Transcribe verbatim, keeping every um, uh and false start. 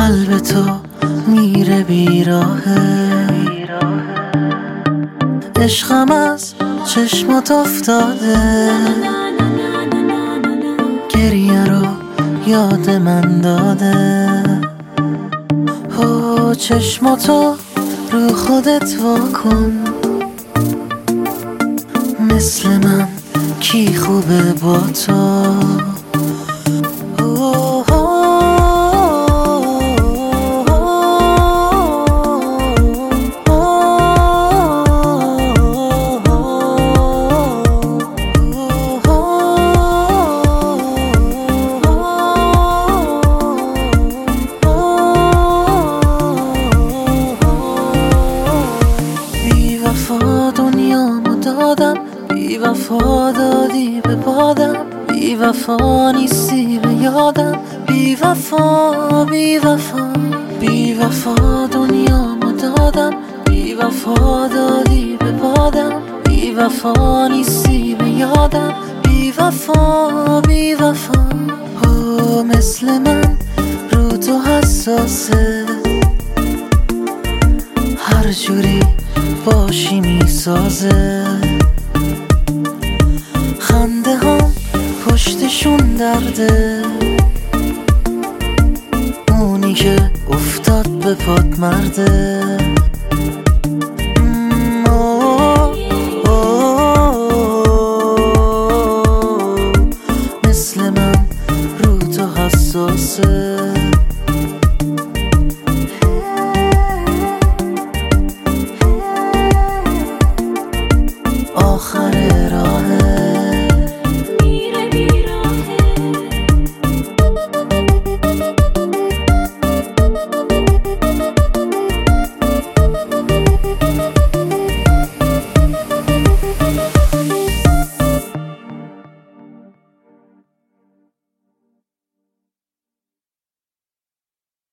قلب تو میره بیراهه، عشقم از چشمات افتاده، گریه رو یاد من داده. او چشماتو رو خودت واکن، مثل من کی خوبه با تو. دنیامو دادم، بی وفا دادی به بادم، بی وفا نیستی به یادم، بی وفا بی وفا بی وفا دنیامو دادم، بی وفا دادی به بادم، بی وفا نیستی به یادم، بی وفا بی وفا. او مثل من رو تو حساسه، هر جوری باشی میسازه. خنده هم پشتشون درده، اونی که افتاد به پات مرده. مثل من رو تو حساسه.